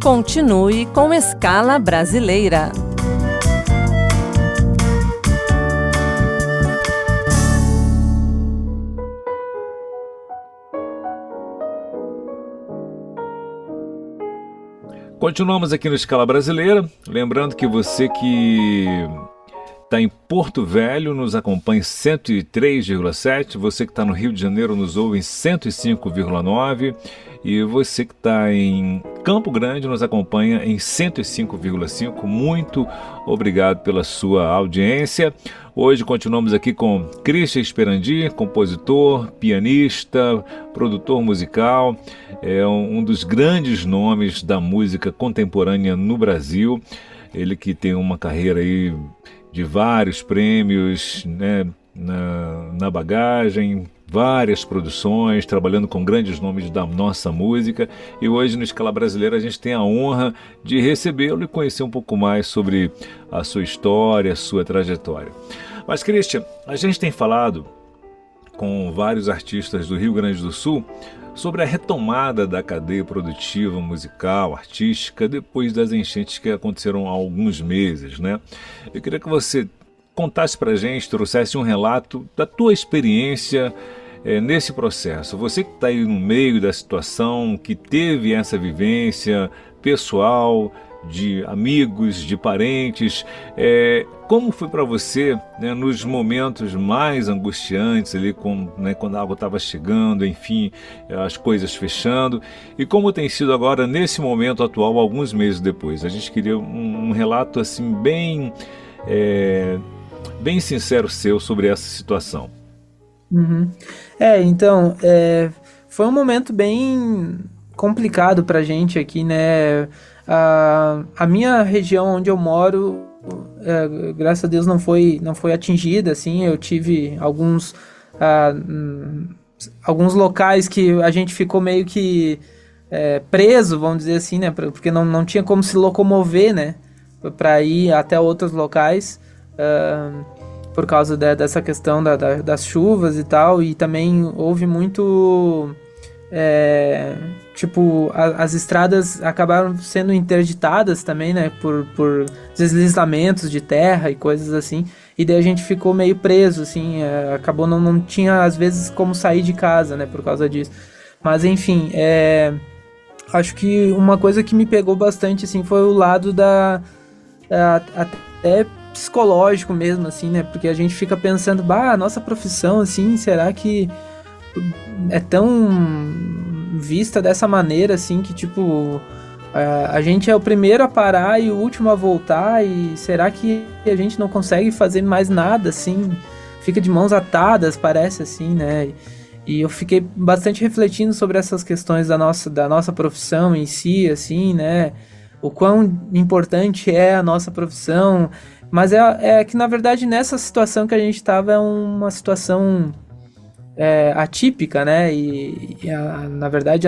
Continue com Escala Brasileira. Continuamos aqui no Escala Brasileira, lembrando que você que está em Porto Velho nos acompanha em 103,7, você que está no Rio de Janeiro nos ouve em 105,9 e você que está em Campo Grande nos acompanha em 105,5. Muito obrigado pela sua audiência. Hoje continuamos aqui com Christian Esperandi, compositor, pianista, produtor musical, é um dos grandes nomes da música contemporânea no Brasil. Ele que tem uma carreira aí de vários prêmios, né, na bagagem, várias produções, trabalhando com grandes nomes da nossa música. E hoje no Escala Brasileira a gente tem a honra de recebê-lo e conhecer um pouco mais sobre a sua história, a sua trajetória. Mas, Christian, a gente tem falado com vários artistas do Rio Grande do Sul sobre a retomada da cadeia produtiva musical, artística, depois das enchentes que aconteceram há alguns meses, né? Eu queria que você contasse pra gente, trouxesse um relato da tua experiência nesse processo. Você que está aí no meio da situação, que teve essa vivência pessoal, de amigos, de parentes, como foi para você, né, nos momentos mais angustiantes, ali quando a água estava chegando, enfim, as coisas fechando, e como tem sido agora nesse momento atual, alguns meses depois? A gente queria um relato assim bem sincero seu sobre essa situação. Uhum. Então, foi um momento bem complicado pra gente aqui, né? A minha região onde eu moro, graças a Deus não foi atingida, assim. Eu tive alguns locais que a gente ficou meio que preso, vamos dizer assim, né? Porque não tinha como se locomover, né? Para ir até outros locais, por causa dessa questão das chuvas e tal. E também houve muito... as estradas acabaram sendo interditadas também, né, por deslizamentos de terra e coisas assim, e daí a gente ficou meio preso, assim, acabou não tinha às vezes como sair de casa, né, por causa disso. Mas enfim, acho que uma coisa que me pegou bastante, assim, foi o lado até psicológico mesmo, assim, né, porque a gente fica pensando, a nossa profissão, assim, será que é tão vista dessa maneira, assim, que tipo, a gente é o primeiro a parar e o último a voltar, e será que a gente não consegue fazer mais nada, assim, fica de mãos atadas, parece, assim, né? E eu fiquei bastante refletindo sobre essas questões da nossa profissão em si, assim, né? O quão importante é a nossa profissão, mas é que, na verdade, nessa situação que a gente estava, é uma situação atípica, né? Na verdade,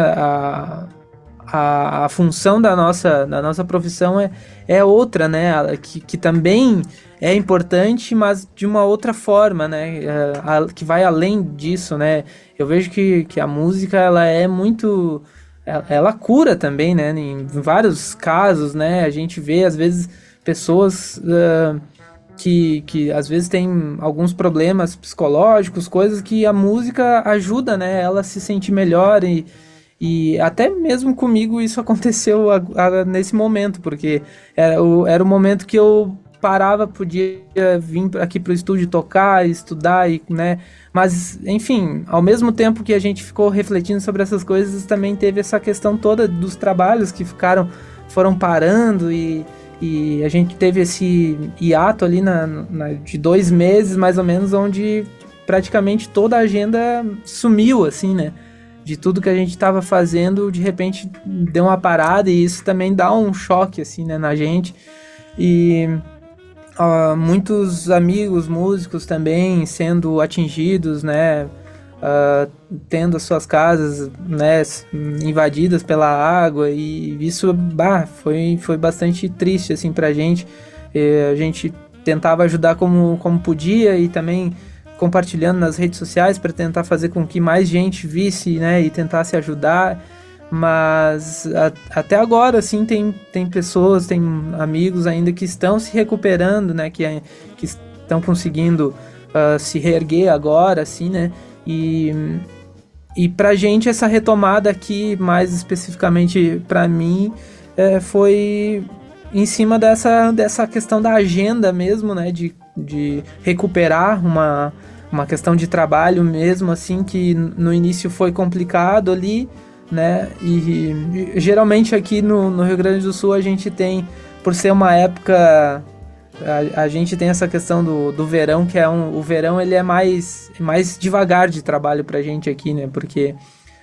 a função da nossa profissão é outra, né? Que também é importante, mas de uma outra forma, né? Que vai além disso, né? Eu vejo que a música, ela é muito... Ela cura também, né? Em vários casos, né? A gente vê, às vezes, pessoas... que às vezes tem alguns problemas psicológicos, coisas que a música ajuda, né, ela a se sentir melhor, e até mesmo comigo isso aconteceu nesse momento, porque era o momento que eu parava, podia vir aqui pro estúdio tocar, estudar, né, mas enfim, ao mesmo tempo que a gente ficou refletindo sobre essas coisas, também teve essa questão toda dos trabalhos que foram parando, e a gente teve esse hiato ali de 2 meses, mais ou menos, onde praticamente toda a agenda sumiu, assim, né? De tudo que a gente estava fazendo, de repente deu uma parada, e isso também dá um choque, assim, né, na gente. E muitos amigos músicos também sendo atingidos, né? Tendo as suas casas, né, invadidas pela água, e isso foi bastante triste, assim, pra gente. A gente tentava ajudar como podia, e também compartilhando nas redes sociais para tentar fazer com que mais gente visse, né, e tentasse ajudar, Mas até agora, assim, tem pessoas, tem amigos ainda que estão se recuperando, né? Que estão conseguindo se reerguer agora, assim, né? E pra gente essa retomada aqui, mais especificamente pra mim, foi em cima dessa questão da agenda mesmo, né? De recuperar uma questão de trabalho mesmo, assim, que no início foi complicado ali, né? E geralmente aqui no Rio Grande do Sul a gente tem, por ser uma época, a gente tem essa questão do verão, que o verão ele é mais devagar de trabalho pra gente aqui, né? Porque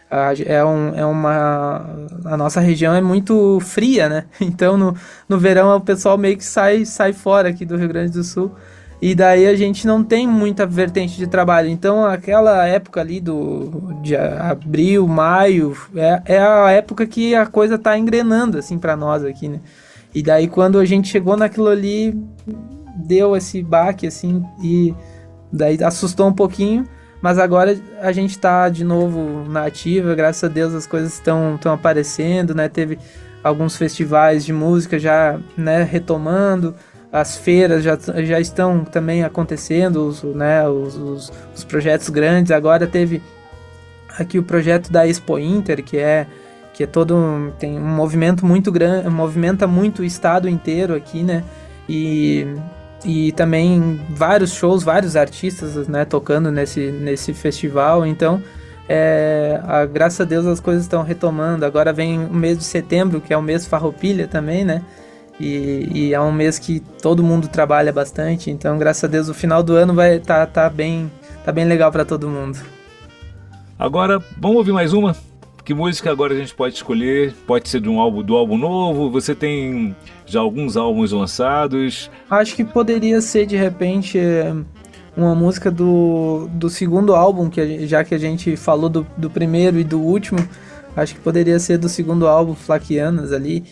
a nossa região é muito fria, né? Então no verão o pessoal meio que sai fora aqui do Rio Grande do Sul. E daí a gente não tem muita vertente de trabalho. Então aquela época ali de abril, maio, é a época que a coisa tá engrenando, assim, pra nós aqui, né? E daí quando a gente chegou naquilo ali, deu esse baque, assim, e daí assustou um pouquinho. Mas agora a gente tá de novo na ativa, graças a Deus as coisas estão aparecendo, né? Teve alguns festivais de música já, né, retomando. As feiras já estão também acontecendo, os projetos grandes. Agora teve aqui o projeto da Expo Inter, que é tem um movimento muito grande, movimenta muito o estado inteiro aqui, né? E também vários shows, vários artistas, né, tocando nesse festival. Então, graças a Deus as coisas estão retomando. Agora vem o mês de setembro, que é o mês Farroupilha também, né? E é um mês que todo mundo trabalha bastante, então graças a Deus o final do ano vai tá bem legal para todo mundo. Agora, vamos ouvir mais uma? Que música agora a gente pode escolher? Pode ser do álbum novo? Você tem já alguns álbuns lançados? Acho que poderia ser, de repente, uma música do segundo álbum, já que a gente falou do primeiro e do último, acho que poderia ser do segundo álbum, Flaquianas, ali.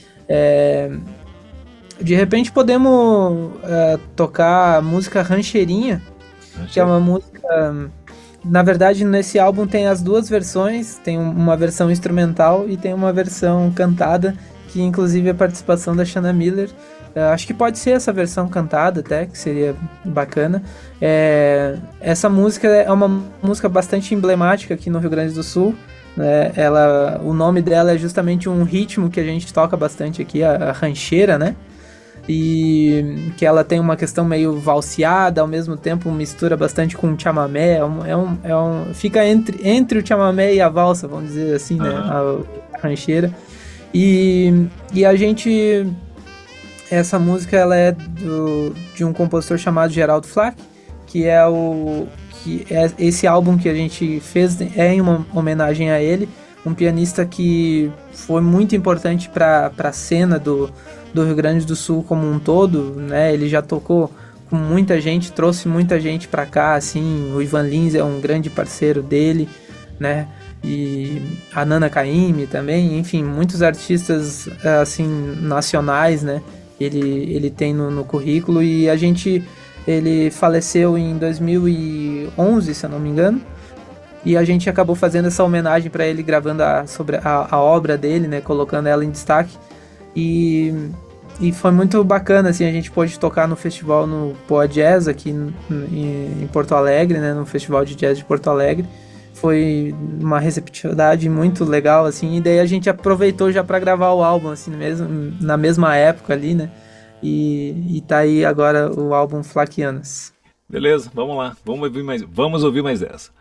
De repente podemos tocar a música Rancheirinha, que é uma música... Na verdade, nesse álbum tem as duas versões, tem uma versão instrumental e tem uma versão cantada, que inclusive é a participação da Shanna Miller. Acho que pode ser essa versão cantada até, que seria bacana. Essa música é uma música bastante emblemática aqui no Rio Grande do Sul. O nome dela é justamente um ritmo que a gente toca bastante aqui, a rancheira, né? E que ela tem uma questão meio valseada, ao mesmo tempo mistura bastante com o chamamé, fica entre o chamamé e a valsa, vamos dizer assim, né, a rancheira. E a gente, essa música ela é de um compositor chamado Geraldo Flack, que é esse álbum que a gente fez em uma homenagem a ele, um pianista que foi muito importante para a cena do Rio Grande do Sul como um todo, né? Ele já tocou com muita gente, trouxe muita gente para cá, assim, o Ivan Lins é um grande parceiro dele, né? E a Nana Caymmi também, enfim, muitos artistas, assim, nacionais, né? Ele tem no currículo, e ele faleceu em 2011, se eu não me engano, e a gente acabou fazendo essa homenagem para ele, gravando sobre a obra dele, né? Colocando ela em destaque. E foi muito bacana, assim, a gente pôde tocar no festival no Poa Jazz aqui em Porto Alegre, né, no Festival de Jazz de Porto Alegre. Foi uma receptividade muito legal, assim, e daí a gente aproveitou já para gravar o álbum, assim, mesmo, na mesma época ali, né, e tá aí agora o álbum Flaquianas. Beleza, vamos lá, vamos ouvir mais essa.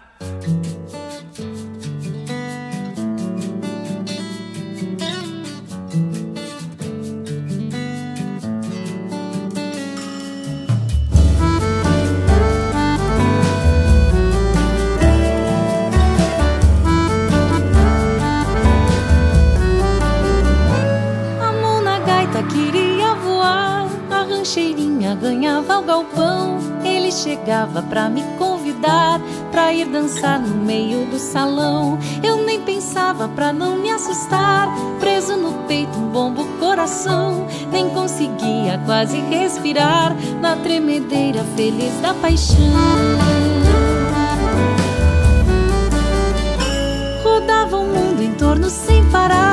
Ganhava o galpão, ele chegava pra me convidar pra ir dançar no meio do salão. Eu nem pensava pra não me assustar, preso no peito um bombo coração. Nem conseguia quase respirar na tremedeira feliz da paixão. Rodava o mundo em torno sem parar,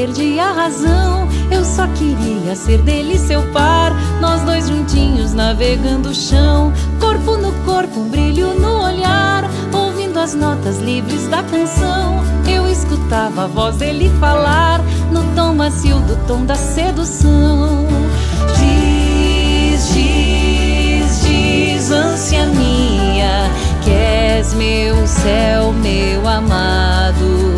perdi a razão. Eu só queria ser dele seu par, nós dois juntinhos navegando o chão, corpo no corpo, um brilho no olhar, ouvindo as notas livres da canção. Eu escutava a voz dele falar, no tom macio do tom da sedução. Diz, diz, diz, ânsia minha, que és meu céu, meu amado.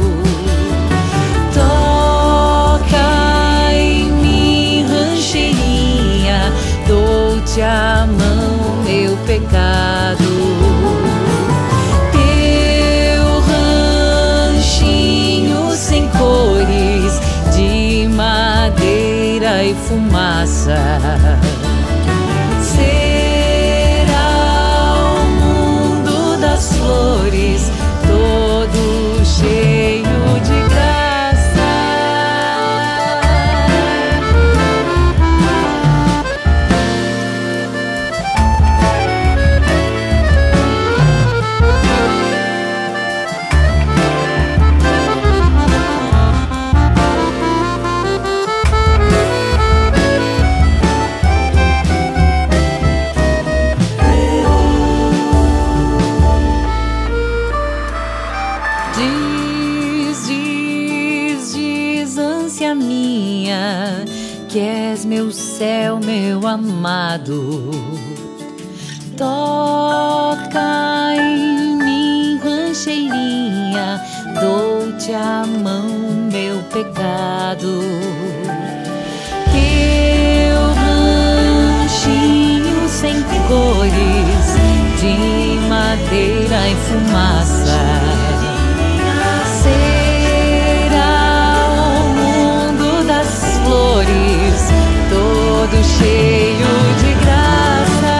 Toca em mim, rancheirinha, dou-te a mão, meu pecado. Teu ranchinho sem cores, de madeira e fumaça, flores, todo cheio de graça. Que és meu céu, meu amado. Toca em mim, rancheirinha, dou-te a mão, meu pecado. Teu ranchinho sem cores, de madeira e fumaça, todo cheio de graça.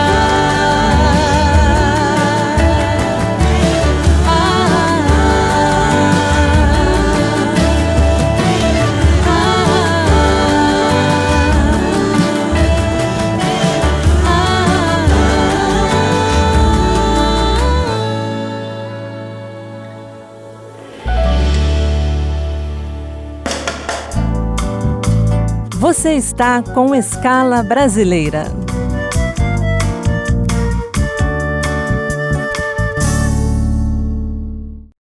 Você está com Escala Brasileira.